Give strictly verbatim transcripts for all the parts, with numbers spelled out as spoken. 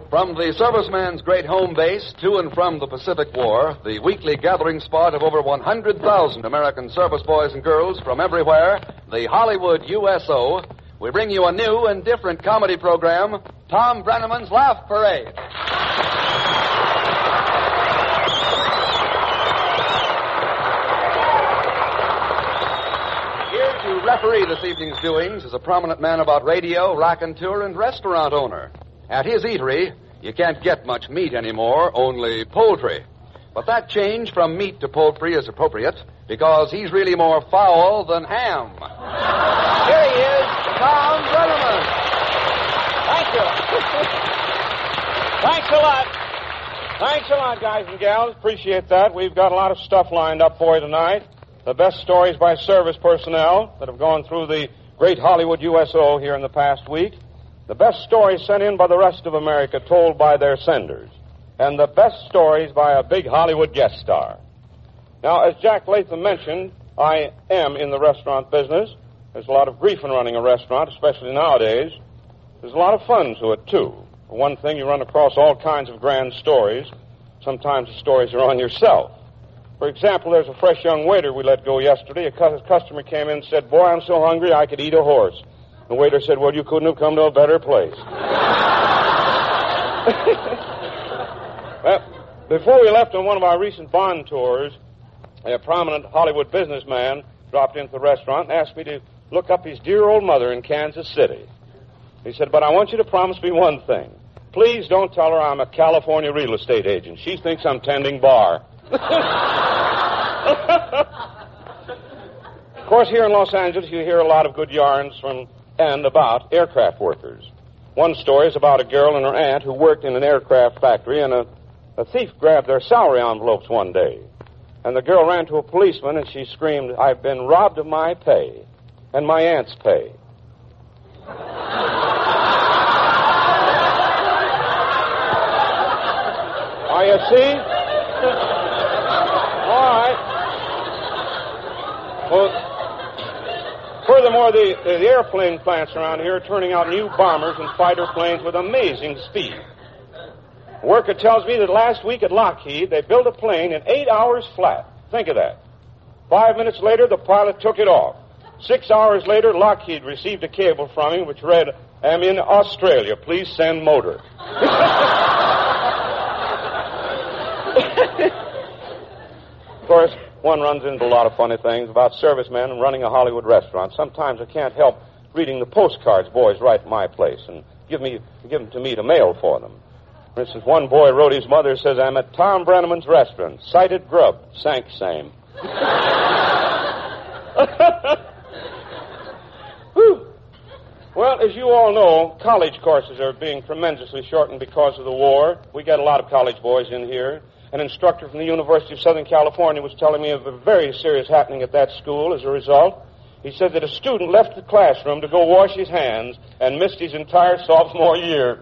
From the serviceman's great home base to and from the Pacific War, the weekly gathering spot of over one hundred thousand American service boys and girls from everywhere, the Hollywood U S O, we bring you a new and different comedy program, Tom Brenneman's Laugh Parade. Here to referee this evening's doings is a prominent man about radio, raconteur, and restaurant owner. At his eatery, you can't get much meat anymore, only poultry. But that change from meat to poultry is appropriate because he's really more fowl than ham. Here he is, Tom Brenneman. Thank you. Thanks a lot. Thanks a lot, guys and gals. Appreciate that. We've got a lot of stuff lined up for you tonight. The best stories by service personnel that have gone through the great Hollywood U S O here in the past week. The best stories sent in by the rest of America told by their senders. And the best stories by a big Hollywood guest star. Now, as Jack Latham mentioned, I am in the restaurant business. There's a lot of grief in running a restaurant, especially nowadays. There's a lot of fun to it, too. For one thing, you run across all kinds of grand stories. Sometimes the stories are on yourself. For example, there's a fresh young waiter we let go yesterday. A cu- customer came in and said, "Boy, I'm so hungry I could eat a horse." The waiter said, "Well, you couldn't have come to a better place." Well, before we left on one of our recent Bond tours, a prominent Hollywood businessman dropped into the restaurant and asked me to look up his dear old mother in Kansas City. He said, "But I want you to promise me one thing. Please don't tell her I'm a California real estate agent. She thinks I'm tending bar." Of course, here in Los Angeles, you hear a lot of good yarns from and about aircraft workers. One story is about a girl and her aunt who worked in an aircraft factory, and a, a thief grabbed their salary envelopes one day. And the girl ran to a policeman, and she screamed, "I've been robbed of my pay and my aunt's pay." Oh, you see? All right. Well, furthermore, the, the airplane plants around here are turning out new bombers and fighter planes with amazing speed. A worker tells me that last week at Lockheed, they built a plane in eight hours flat. Think of that. Five minutes later, the pilot took it off. Six hours later, Lockheed received a cable from him which read, "I'm in Australia. Please send motor." Of course, one runs into a lot of funny things about servicemen and running a Hollywood restaurant. Sometimes I can't help reading the postcards boys write in my place and give me give them to me to mail for them. For instance, one boy wrote his mother, says, "I'm at Tom Brenneman's restaurant. Sighted grub. Sank same." Well, as you all know, college courses are being tremendously shortened because of the war. We get a lot of college boys in here. An instructor from the University of Southern California was telling me of a very serious happening at that school as a result. He said that a student left the classroom to go wash his hands and missed his entire sophomore year.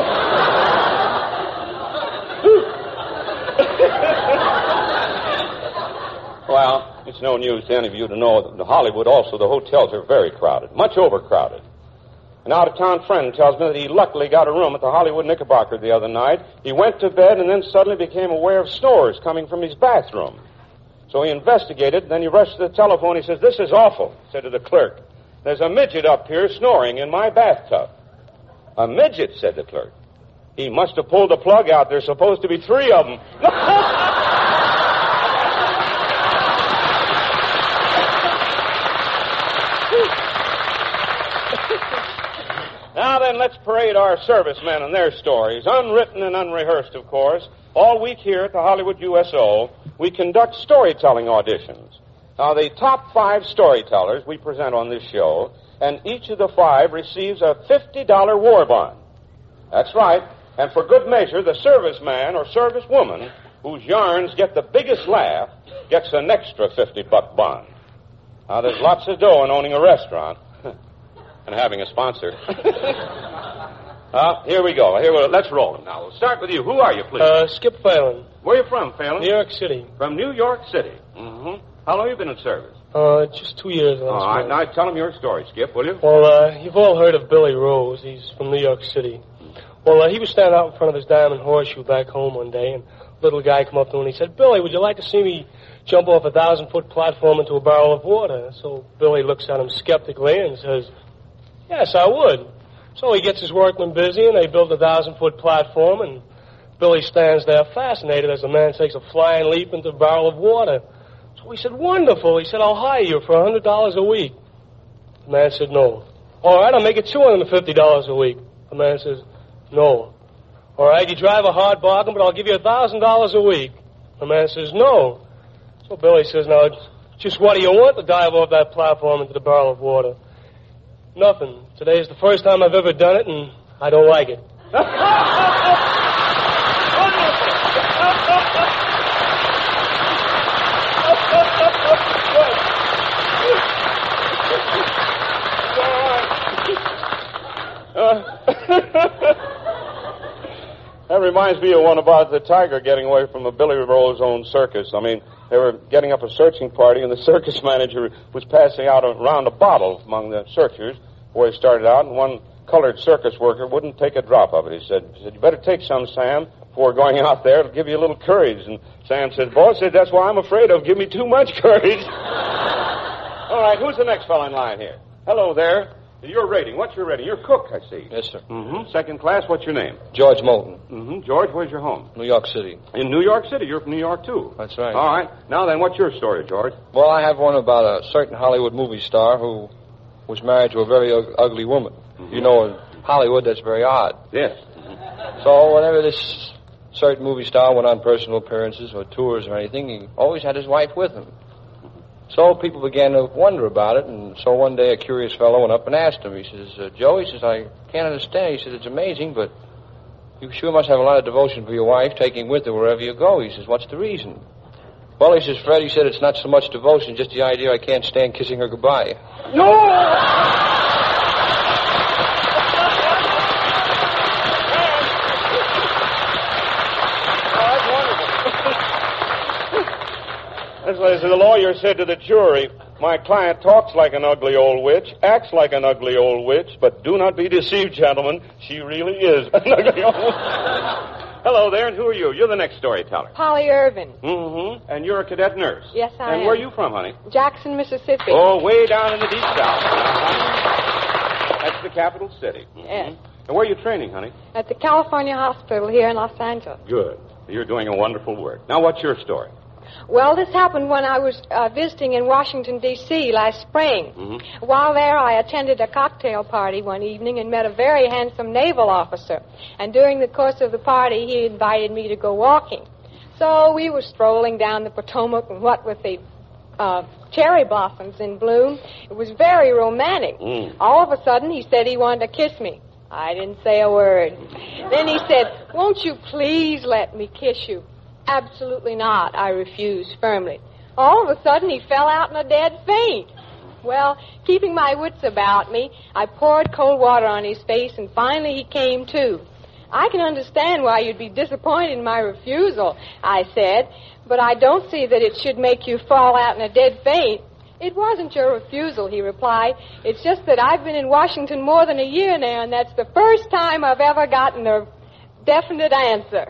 Well, it's no news to any of you to know that in Hollywood also the hotels are very crowded, much overcrowded. An out-of-town friend tells me that he luckily got a room at the Hollywood Knickerbocker the other night. He went to bed and then suddenly became aware of snores coming from his bathroom. So he investigated, then he rushed to the telephone. He says, "This is awful," he said to the clerk. "There's a midget up here snoring in my bathtub." "A midget?" said the clerk. "He must have pulled the plug out. There's supposed to be three of them." Now then, let's parade our servicemen and their stories, unwritten and unrehearsed, of course. All week here at the Hollywood U S O, we conduct storytelling auditions. Now, the top five storytellers we present on this show, and each of the five receives a fifty dollar war bond. That's right. And for good measure, the serviceman or servicewoman whose yarns get the biggest laugh gets an extra fifty buck bond. Now, there's lots of dough in owning a restaurant. And having a sponsor. uh, here we go. Here, we let's roll it now. We'll start with you. Who are you, please? Uh, Skip Phelan. Where are you from, Phelan? New York City. From New York City. Mm-hmm. How long have you been in service? Uh, just two years. Last All right. month. Now, tell them your story, Skip, will you? Well, uh, you've all heard of Billy Rose. He's from New York City. Well, uh, he was standing out in front of his Diamond Horseshoe back home one day, and a little guy come up to him and he said, Billy, would you like to see me jump off a thousand-foot platform into a barrel of water? So Billy looks at him skeptically and says, yes, I would. So he gets his workmen busy, and they build a thousand-foot platform, and Billy stands there fascinated as the man takes a flying leap into a barrel of water. So he said, wonderful. He said, I'll hire you for one hundred dollars a week. The man said, no. All right, I'll make it two hundred fifty dollars a week. The man says, no. All right, you drive a hard bargain, but I'll give you one thousand dollars a week. The man says, no. So Billy says, now, just what do you want to dive off that platform into the barrel of water? Nothing. Today is the first time I've ever done it, and I don't like it. That reminds me of one about the tiger getting away from the Billy Roll's own circus. I mean, they were getting up a searching party, and the circus manager was passing out around a bottle among the searchers where he started out, and one colored circus worker wouldn't take a drop of it. He said, he said, you better take some, Sam, before going out there. It'll give you a little courage. And Sam said, boss said, that's why I'm afraid of. Give me too much courage. All right, who's the next fellow in line here? Hello there. Your rating. What's your rating? You're a cook, I see. Yes, sir. Mm-hmm. Second class, what's your name? George Moulton. Mm-hmm. George, where's your home? New York City. In New York City. You're from New York, too. That's right. All right. Now then, what's your story, George? Well, I have one about a certain Hollywood movie star who was married to a very u- ugly woman. Mm-hmm. You know, in Hollywood, that's very odd. Yes. Mm-hmm. So whenever this certain movie star went on personal appearances or tours or anything, he always had his wife with him. So people began to wonder about it, and so one day a curious fellow went up and asked him. He says, uh, Joe, he says, I can't understand. He says, it's amazing, but you sure must have a lot of devotion for your wife, taking with her wherever you go. He says, what's the reason? Well, he says, Fred, he said, it's not so much devotion, just the idea I can't stand kissing her goodbye. No! As the lawyer said to the jury, my client talks like an ugly old witch, acts like an ugly old witch, but do not be deceived, gentlemen. She really is an ugly old witch. Hello there, and who are you? You're the next storyteller. Polly Irvin. Mm-hmm. And you're a cadet nurse. Yes, I and am. And where are you from, honey? Jackson, Mississippi. Oh, way down in the deep south. That's the capital city. Mm-hmm. Yes. And where are you training, honey? At the California Hospital here in Los Angeles. Good. You're doing a wonderful work. Now, what's your story? Well, this happened when I was uh, visiting in Washington, D C last spring. Mm-hmm. While there, I attended a cocktail party one evening and met a very handsome naval officer. And during the course of the party, he invited me to go walking. So we were strolling down the Potomac, and what with the uh, cherry blossoms in bloom, it was very romantic. Mm. All of a sudden, he said he wanted to kiss me. I didn't say a word. Then he said, won't you please let me kiss you? Absolutely not, I refused firmly. All of a sudden, he fell out in a dead faint. Well, keeping my wits about me, I poured cold water on his face, and finally he came to. I can understand why you'd be disappointed in my refusal, I said, but I don't see that it should make you fall out in a dead faint. It wasn't your refusal, he replied. It's just that I've been in Washington more than a year now, and that's the first time I've ever gotten a definite answer.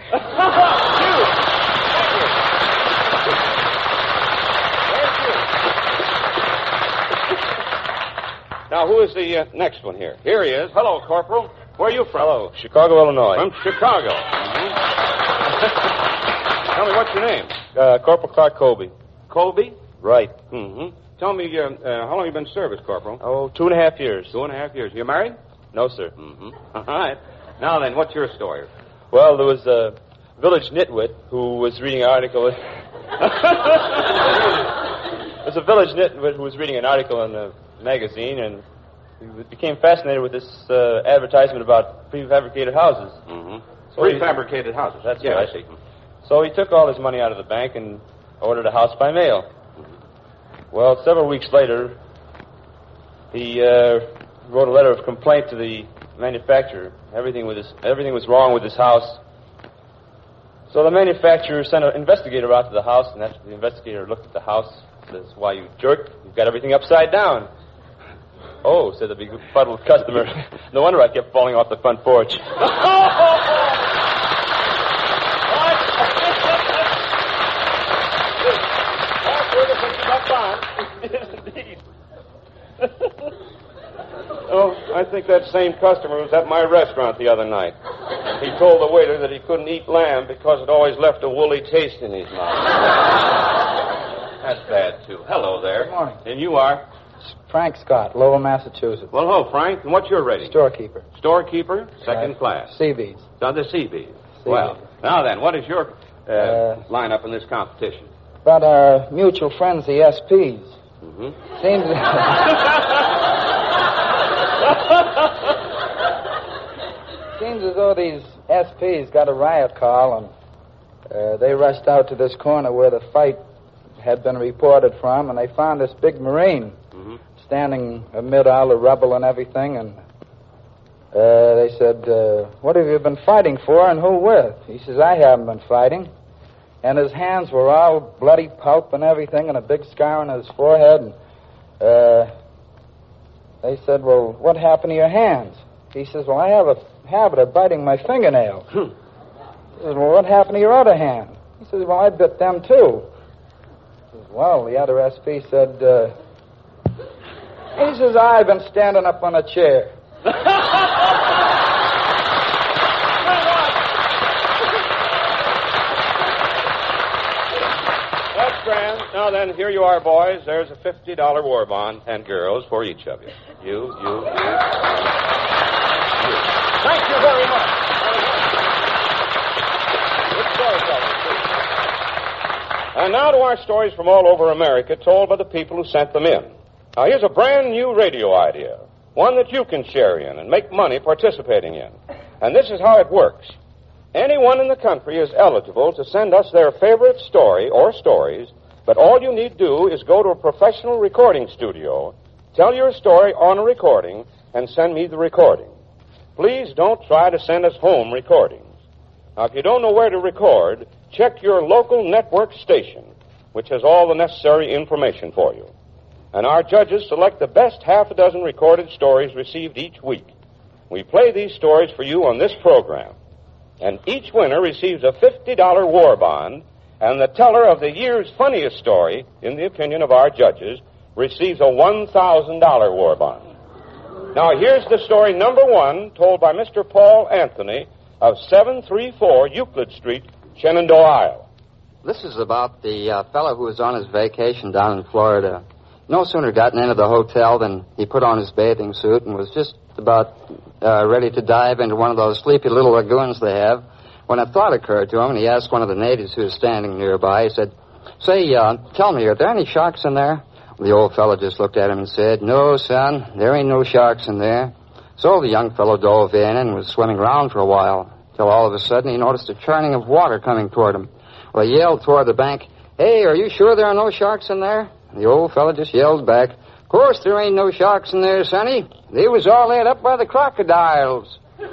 Now, who is the uh, next one here? Here he is. Hello, Corporal. Where are you from? Hello, Chicago, Illinois. From Chicago. Mm-hmm. Tell me, what's your name? Uh, Corporal Clark Colby. Colby? Right. Mm-hmm. Tell me, uh, uh, how long have you been in service, Corporal? Oh, two and a half years. Two and a half years. You married? No, sir. Mm-hmm. All right. Now then, what's your story? Well, there was a village nitwit who was reading an article. There's a village nitwit who was reading an article in a magazine, and he became fascinated with this uh, advertisement about prefabricated houses. Mm-hmm. So Prefabricated he, houses. That's yeah, right. I see. So he took all his money out of the bank and ordered a house by mail. Mm-hmm. Well, several weeks later, he uh, wrote a letter of complaint to the manufacturer. Everything was everything was wrong with his house. So the manufacturer sent an investigator out to the house, and after the investigator looked at the house, says, "Why, you jerk, you've got everything upside down." Oh, said the befuddled customer. No wonder I kept falling off the front porch. Oh, I think that same customer was at my restaurant the other night. He told the waiter that he couldn't eat lamb because it always left a woolly taste in his mouth. That's bad, too. Hello there. Good morning. And you are? Frank Scott, Lowell, Massachusetts. Well, hello, Frank. And what's your rating? Storekeeper. Storekeeper, second Right. class. Seabees. So the C Bs. C Well, Bs. now then, what is your uh, Uh, lineup in this competition? About our mutual friends, the S Ps. Mm-hmm. Seems Seems as though these S Ps got a riot call, and uh, they rushed out to this corner where the fight had been reported from, and they found this big Marine Mm-hmm. standing amid all the rubble and everything, and uh, they said, uh, what have you been fighting for and who with? He says, I haven't been fighting. And his hands were all bloody pulp and everything, and a big scar on his forehead. And uh, they said, well, what happened to your hands? He says, well, I have a habit of biting my fingernails. He says, well, what happened to your other hand? He says, well, I bit them too. He says, well, the other S P said, uh, he says, I've been standing up on a chair. That's grand. Now then, here you are, boys. There's a fifty dollar war bond, and girls, for each of you. You, you, you. you. Thank you very much. Good story, fellas. And now to our stories from all over America, told by the people who sent them in. Now, here's a brand new radio idea, one that you can share in and make money participating in. And this is how it works. Anyone in the country is eligible to send us their favorite story or stories, but all you need do is go to a professional recording studio, tell your story on a recording, and send me the recording. Please don't try to send us home recordings. Now, if you don't know where to record, check your local network station, which has all the necessary information for you. And our judges select the best half a dozen recorded stories received each week. We play these stories for you on this program. And each winner receives a fifty dollar war bond, and the teller of the year's funniest story, in the opinion of our judges, receives a one thousand dollar war bond. Now, here's the story number one, told by Mister Paul Anthony of seven thirty-four Euclid Street, Shenandoah, Iowa. This is about the uh, fellow who was on his vacation down in Florida. No sooner gotten into the hotel than he put on his bathing suit and was just about uh, ready to dive into one of those sleepy little lagoons they have when a thought occurred to him, and he asked one of the natives who was standing nearby. He said, say, uh, tell me, are there any sharks in there? The old fellow just looked at him and said, no, son, there ain't no sharks in there. So the young fellow dove in and was swimming around for a while, till all of a sudden he noticed a churning of water coming toward him. Well, he yelled toward the bank, hey, are you sure there are no sharks in there? The old fellow just yelled back, of course there ain't no sharks in there, sonny. They was all ate up by the crocodiles. That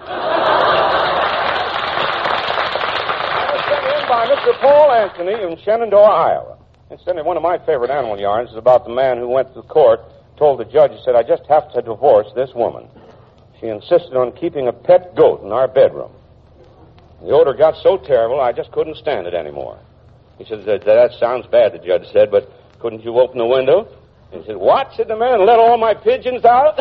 was sent in by Mister Paul Anthony in Shenandoah, Iowa. Incidentally, one of my favorite animal yarns is about the man who went to court, told the judge, he said, I just have to divorce this woman. She insisted on keeping a pet goat in our bedroom. The odor got so terrible, I just couldn't stand it anymore. He said, that, that sounds bad, the judge said, but couldn't you open the window? He said, what? Said the man, let all my pigeons out?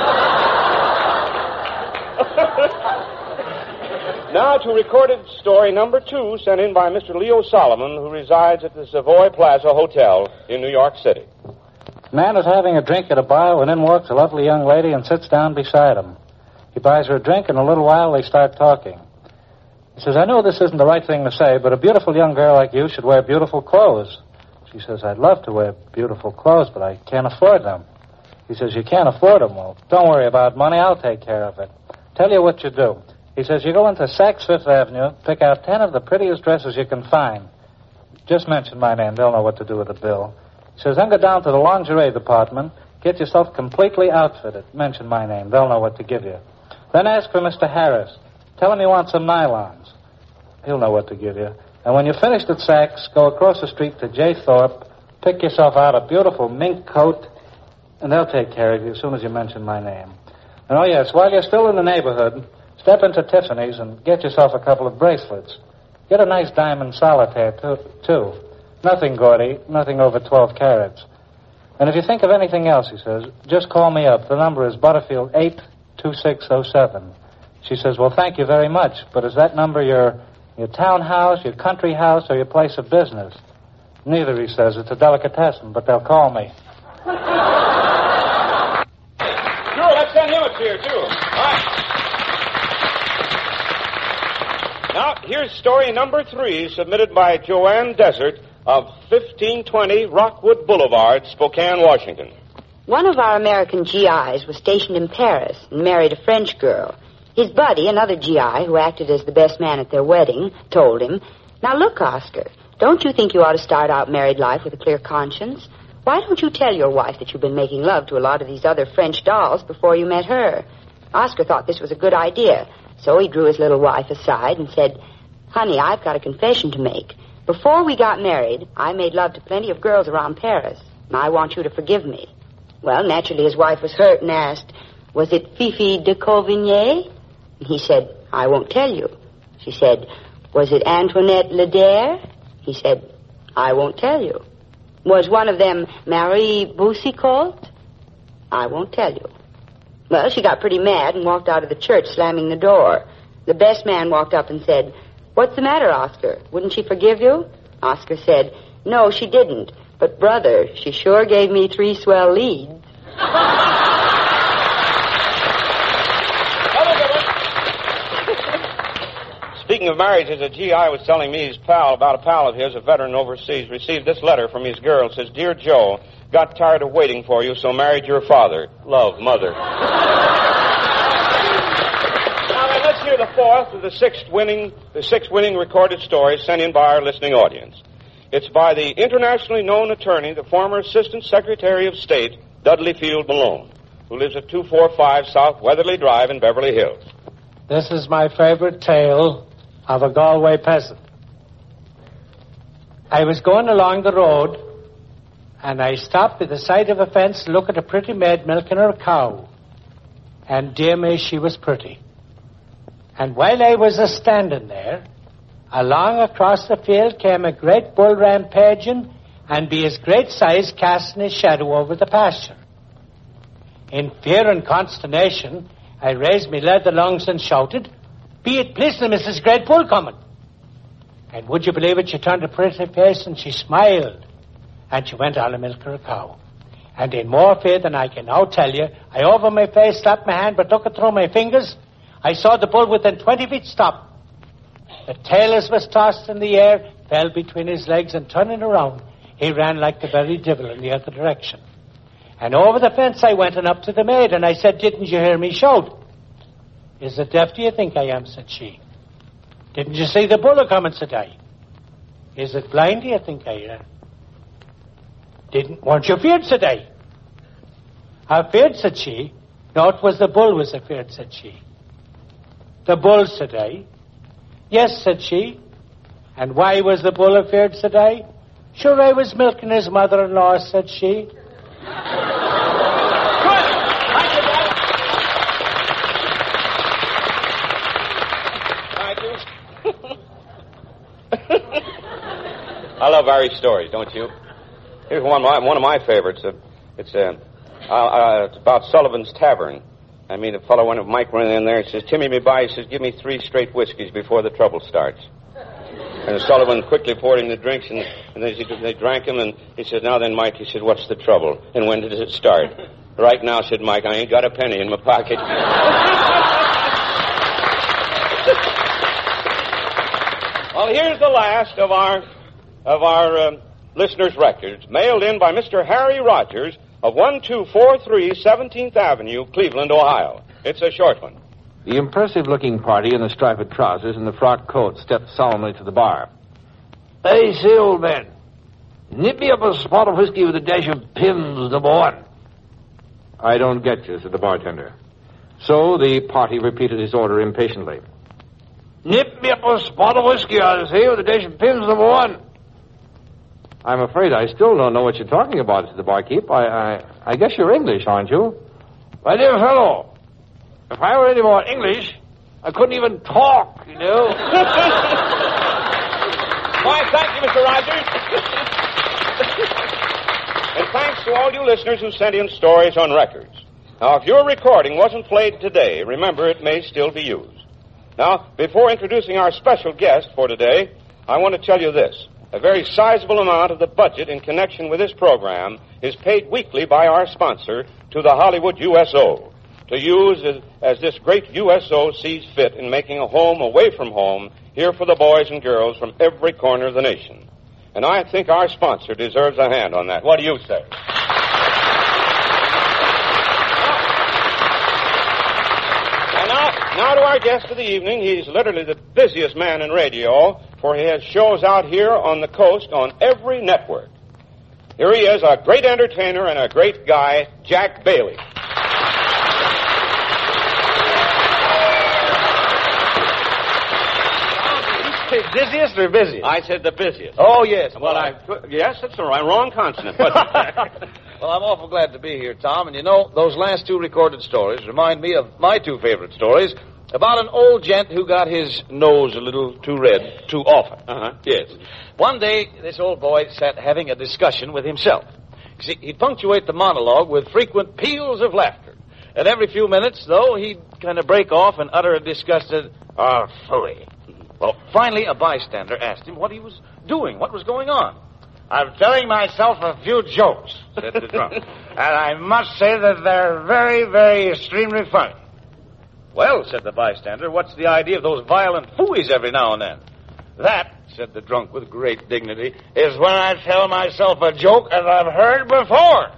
Now to recorded story number two, sent in by Mister Leo Solomon, who resides at the Savoy Plaza Hotel in New York City. Man is having a drink at a bar when in walks a lovely young lady and sits down beside him. He buys her a drink, and in a little while they start talking. He says, I know this isn't the right thing to say, but a beautiful young girl like you should wear beautiful clothes. She says, I'd love to wear beautiful clothes, but I can't afford them. He says, you can't afford them? Well, don't worry about money. I'll take care of it. Tell you what you do. He says, you go into Saks Fifth Avenue, pick out ten of the prettiest dresses you can find. Just mention my name. They'll know what to do with the bill. He says, then go down to the lingerie department, get yourself completely outfitted. Mention my name. They'll know what to give you. Then ask for Mister Harris. Tell him you want some nylons. He'll know what to give you. And when you're finished at Saks, go across the street to J. Thorpe, pick yourself out a beautiful mink coat, And they'll take care of you as soon as you mention my name. And, oh, yes, while you're still in the neighborhood, step into Tiffany's and get yourself a couple of bracelets. Get a nice diamond solitaire, too. too. Nothing gaudy, nothing over twelve carats. And if you think of anything else, he says, just call me up. The number is Butterfield eight two six oh seven. She says, well, thank you very much, but is that number your your townhouse, your country house, or your place of business? Neither, he says. It's a delicatessen, but they'll call me. Sure, let's send him a cheer, too. All right. Now, here's story number three, submitted by Joanne Desert of fifteen twenty Rockwood Boulevard, Spokane, Washington. One of our American G Is was stationed in Paris and married a French girl. His buddy, another G I who acted as the best man at their wedding, told him, now look, Oscar, don't you think you ought to start out married life with a clear conscience? Why don't you tell your wife that you've been making love to a lot of these other French dolls before you met her? Oscar thought this was a good idea, so he drew his little wife aside and said, honey, I've got a confession to make. Before we got married, I made love to plenty of girls around Paris, and I want you to forgive me. Well, naturally, his wife was hurt and asked, was it Fifi de Cauvigny? And he said, I won't tell you. She said, was it Antoinette Ledare? He said, I won't tell you. Was one of them Marie Boucicault? I won't tell you. Well, she got pretty mad and walked out of the church, slamming the door. The best man walked up and said, what's the matter, Oscar? Wouldn't she forgive you? Oscar said, no, she didn't. But, brother, she sure gave me three swell leads. Speaking of marriages, a G I was telling me his pal about a pal of his, a veteran overseas, received this letter from his girl. It says, Dear Joe, got tired of waiting for you, so married your father. Love, Mother. Now then, let's hear the fourth of the sixth winning, the sixth winning recorded story sent in by our listening audience. It's by the internationally known attorney, the former Assistant Secretary of State, Dudley Field Malone, who lives at two forty-five South Weatherly Drive in Beverly Hills. This is my favorite tale of a Galway peasant. I was going along the road, and I stopped at the side of a fence to look at a pretty maid milking her cow. And dear me, she was pretty. And while I was a-standing there, along across the field came a great bull rampaging, and be his great size casting his shadow over the pasture. In fear and consternation, I raised me leather lungs and shouted, be it pleased to Missus Great Bull coming. And would you believe it, she turned a pretty face and she smiled. And she went on to milk her cow. And in more fear than I can now tell you, I over my face slapped my hand, but looking through my fingers, I saw the bull within twenty feet stop. The tail as was tossed in the air, fell between his legs, and turning around, he ran like the very devil in the other direction. And over the fence I went and up to the maid, and I said, didn't you hear me shout? Is it deaf do you think I am, said she. Didn't you see the bull coming, said I. Is it blind do you think I am? Didn't, weren't you feared, said I. I feared, said she. No, it was the bull was afeared, said she. The bull, said I. Yes, said she. And why was the bull afeared, said I. Sure, I was milking his mother-in-law, said she. I love Irish stories, don't you? Here's one of my, one of my favorites. Uh, it's, uh, uh, uh, it's about Sullivan's Tavern. I mean, the fellow went, Mike went in there and says, Timmy, me by, he says, give me three straight whiskeys before the trouble starts. And Sullivan quickly poured him the drinks, and, and they, they drank them, and he said, now then, Mike, he said, what's the trouble? And when did it start? Right now, said Mike, I ain't got a penny in my pocket. Well, here's the last of our of our uh, listeners' records, mailed in by Mister Harry Rogers of one two four three seventeenth Avenue, Cleveland, Ohio. It's a short one. The impressive-looking party in the striped trousers and the frock coat stepped solemnly to the bar. Hey, say, old man, nip me up a spot of whiskey with a dash of Pimm's, number one. I don't get you, said the bartender. So the party repeated his order impatiently. Nip me up a spot of whiskey, I say, with a dash of Pimm's, number one. I'm afraid I still don't know what you're talking about, said the barkeep. I, I, I guess you're English, aren't you? My dear fellow, if I were any more English, I couldn't even talk, you know. Why, thank you, Mister Rogers. And thanks to all you listeners who sent in stories on records. Now, if your recording wasn't played today, remember it may still be used. Now, before introducing our special guest for today, I want to tell you this. A very sizable amount of the budget in connection with this program is paid weekly by our sponsor to the Hollywood U S O to use as, as this great U S O sees fit in making a home away from home here for the boys and girls from every corner of the nation. And I think our sponsor deserves a hand on that. What do you say? And now, now to our guest of the evening. He's literally the busiest man in radio, for he has shows out here on the coast on every network. Here he is, a great entertainer and a great guy, Jack Bailey. Busiest or busiest? I said the busiest. Oh, yes. Well, I... Yes, that's all right. Wrong consonant. Well, I'm awful glad to be here, Tom. And you know, those last two recorded stories remind me of my two favorite stories about an old gent who got his nose a little too red too often. Uh-huh. Yes. One day, this old boy sat having a discussion with himself. See, he'd punctuate the monologue with frequent peals of laughter. And every few minutes, though, he'd kind of break off and utter a disgusted, ah, phooey. Well, finally, a bystander asked him what he was doing, what was going on. I'm telling myself a few jokes, said the drunk. And I must say that they're very, very extremely funny. Well, said the bystander, what's the idea of those violent phooeys every now and then? That, said the drunk with great dignity, is when I tell myself a joke as I've heard before.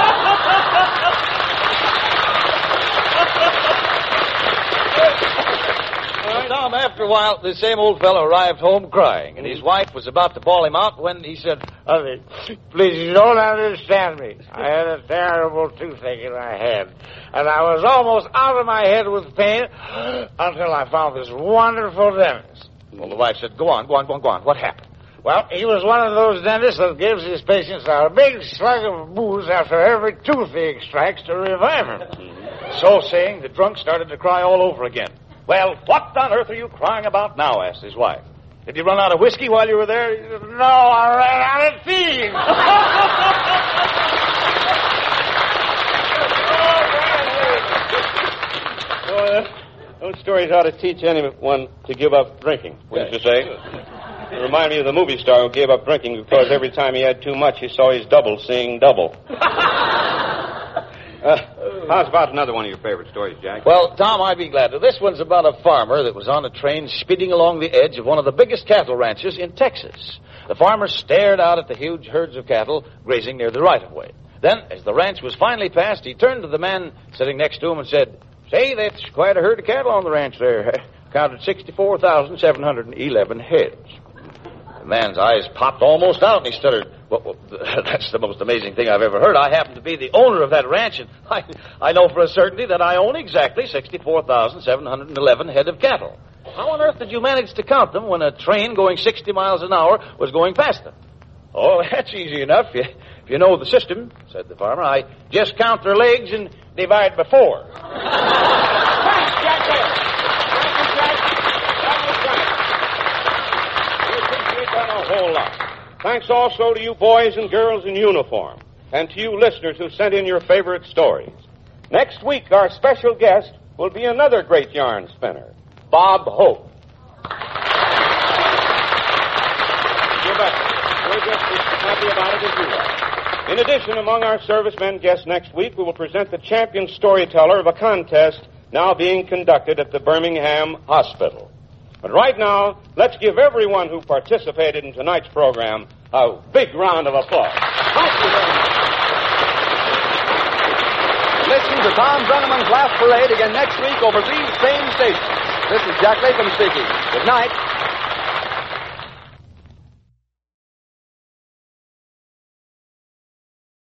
Tom, after a while, the same old fellow arrived home crying, and his wife was about to bawl him out when he said, Honey, please, you don't understand me. I had a terrible toothache in my head, and I was almost out of my head with pain until I found this wonderful dentist. Well, the wife said, go on, go on, go on, go on. What happened? Well, he was one of those dentists that gives his patients a big slug of booze after every tooth he extracts to revive him. So saying, the drunk started to cry all over again. Well, what on earth are you crying about now? Asked his wife. Did you run out of whiskey while you were there? No, I ran out of feed. Oh, uh, those stories ought to teach anyone to give up drinking, wouldn't you say? It reminded me of the movie star who gave up drinking because every time he had too much, he saw his double seeing double. Uh, how's about another one of your favorite stories, Jack? Well, Tom, I'd be glad to. This one's about a farmer that was on a train speeding along the edge of one of the biggest cattle ranches in Texas. The farmer stared out at the huge herds of cattle grazing near the right-of-way. Then, as the ranch was finally passed, he turned to the man sitting next to him and said, Say, that's quite a herd of cattle on the ranch there. Counted sixty-four thousand seven hundred eleven heads. The man's eyes popped almost out, and he stuttered, well, well, that's the most amazing thing I've ever heard. I happen to be the owner of that ranch, and I, I know for a certainty that I own exactly sixty-four thousand seven hundred eleven head of cattle. How on earth did you manage to count them when a train going sixty miles an hour was going past them? Oh, that's easy enough. If you, if you know the system, said the farmer. I just count their legs and divide by four. Thanks, Jack. Thank you, Jack. We appreciate that a whole lot. Thanks also to you boys and girls in uniform, and to you listeners who sent in your favorite stories. Next week, our special guest will be another great yarn spinner, Bob Hope. You bet. We're just as happy about it as you are. In addition, among our servicemen guests next week, we will present the champion storyteller of a contest now being conducted at the Birmingham Hospital. But right now, let's give everyone who participated in tonight's program a big round of applause. Thank you very much. Listen to Tom Brenneman's Laugh Parade again next week over these same stations. This is Jack Latham speaking. Good night.